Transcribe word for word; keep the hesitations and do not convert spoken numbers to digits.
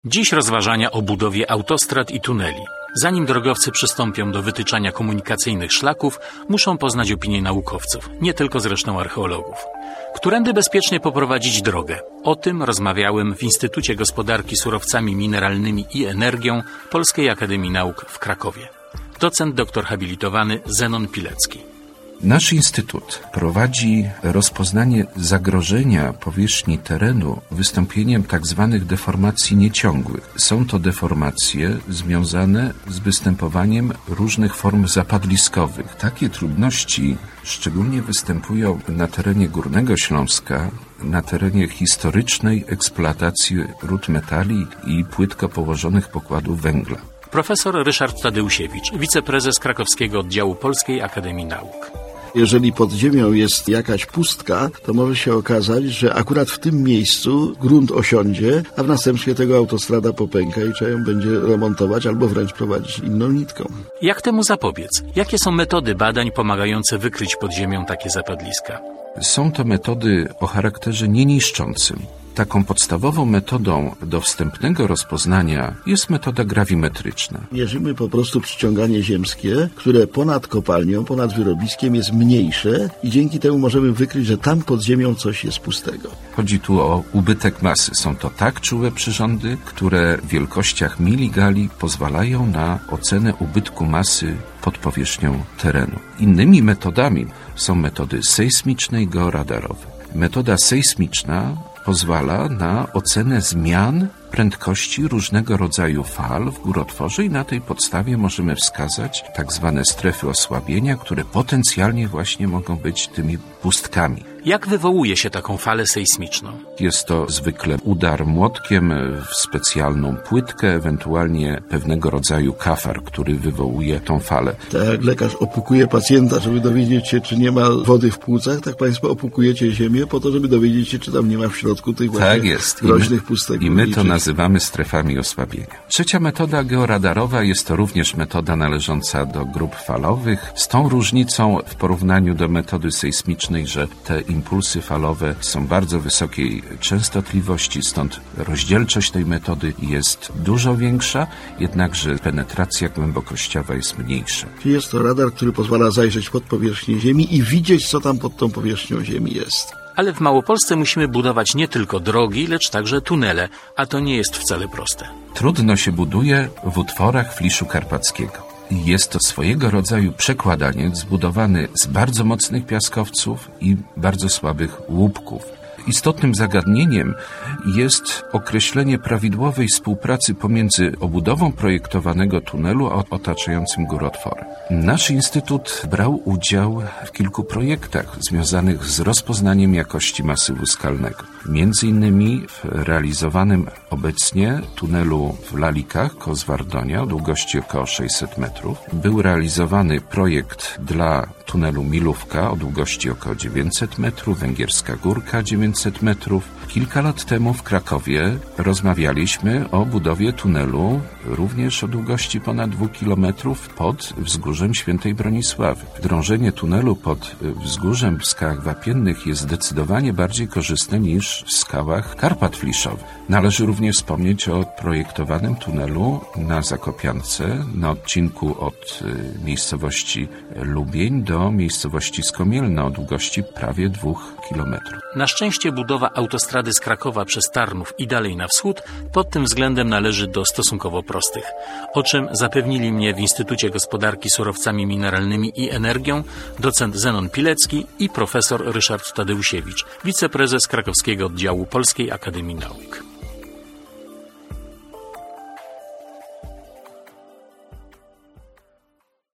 Dziś rozważania o budowie autostrad i tuneli. Zanim drogowcy przystąpią do wytyczania komunikacyjnych szlaków, muszą poznać opinię naukowców, nie tylko zresztą archeologów. Którędy bezpiecznie poprowadzić drogę? O tym rozmawiałem w Instytucie Gospodarki Surowcami Mineralnymi i Energią Polskiej Akademii Nauk w Krakowie. Docent doktor habilitowany Zenon Pilecki. Nasz instytut prowadzi rozpoznanie zagrożenia powierzchni terenu wystąpieniem tzw. deformacji nieciągłych. Są to deformacje związane z występowaniem różnych form zapadliskowych. Takie trudności szczególnie występują na terenie Górnego Śląska, na terenie historycznej eksploatacji rud metali i płytko położonych pokładów węgla. Profesor Ryszard Tadeusiewicz, wiceprezes krakowskiego oddziału Polskiej Akademii Nauk. Jeżeli pod ziemią jest jakaś pustka, to może się okazać, że akurat w tym miejscu grunt osiądzie, a w następstwie tego autostrada popęka i trzeba ją będzie remontować albo wręcz prowadzić inną nitką. Jak temu zapobiec? Jakie są metody badań pomagające wykryć pod ziemią takie zapadliska? Są to metody o charakterze nieniszczącym. Taką podstawową metodą do wstępnego rozpoznania jest metoda grawimetryczna. Mierzymy po prostu przyciąganie ziemskie, które ponad kopalnią, ponad wyrobiskiem jest mniejsze i dzięki temu możemy wykryć, że tam pod ziemią coś jest pustego. Chodzi tu o ubytek masy. Są to tak czułe przyrządy, które w wielkościach miligali pozwalają na ocenę ubytku masy pod powierzchnią terenu. Innymi metodami są metody sejsmiczne i georadarowe. Metoda sejsmiczna pozwala na ocenę zmian prędkości różnego rodzaju fal w górotworze i na tej podstawie możemy wskazać tak zwane strefy osłabienia, które potencjalnie właśnie mogą być tymi pustkami. Jak wywołuje się taką falę sejsmiczną? Jest to zwykle udar młotkiem w specjalną płytkę, ewentualnie pewnego rodzaju kafar, który wywołuje tą falę. Tak jak lekarz opukuje pacjenta, żeby dowiedzieć się, czy nie ma wody w płucach, tak Państwo opukujecie ziemię po to, żeby dowiedzieć się, czy tam nie ma w środku tych właśnie tak jest. groźnych pustek. I my to nazywamy strefami osłabienia. Trzecia metoda georadarowa jest to również metoda należąca do grup falowych, z tą różnicą w porównaniu do metody sejsmicznej, że te impulsy falowe są bardzo wysokiej częstotliwości, stąd rozdzielczość tej metody jest dużo większa, jednakże penetracja głębokościowa jest mniejsza. Jest to radar, który pozwala zajrzeć pod powierzchnię Ziemi i widzieć, co tam pod tą powierzchnią Ziemi jest. Ale w Małopolsce musimy budować nie tylko drogi, lecz także tunele, a to nie jest wcale proste. Trudno się buduje w utworach Fliszu Karpackiego. Jest to swojego rodzaju przekładaniec zbudowany z bardzo mocnych piaskowców i bardzo słabych łupków. Istotnym zagadnieniem jest określenie prawidłowej współpracy pomiędzy obudową projektowanego tunelu a otaczającym górotworem. Nasz instytut brał udział w kilku projektach związanych z rozpoznaniem jakości masywu skalnego. Między innymi w realizowanym obecnie tunelu w Lalikach koło Zwardonia o długości około sześćset metrów. Był realizowany projekt dla tunelu Milówka o długości około dziewięćset metrów, Węgierska Górka dziewięćset metrów. Kilka lat temu w Krakowie rozmawialiśmy o budowie tunelu również o długości ponad dwóch kilometrów pod wzgórzem Świętej Bronisławy. Drążenie tunelu pod wzgórzem w skałach wapiennych jest zdecydowanie bardziej korzystne niż w skałach Karpat Fliszowych. Należy również wspomnieć o projektowanym tunelu na Zakopiance na odcinku od miejscowości Lubień do miejscowości Skomielna o długości prawie dwóch kilometrów. Na szczęście budowa autostrady z Krakowa przez Tarnów i dalej na wschód pod tym względem należy do stosunkowo prostych, o czym zapewnili mnie w Instytucie Gospodarki Surowcami Mineralnymi i Energią docent Zenon Pilecki i profesor Ryszard Tadeusiewicz, wiceprezes krakowskiego oddziału Polskiej Akademii Nauk.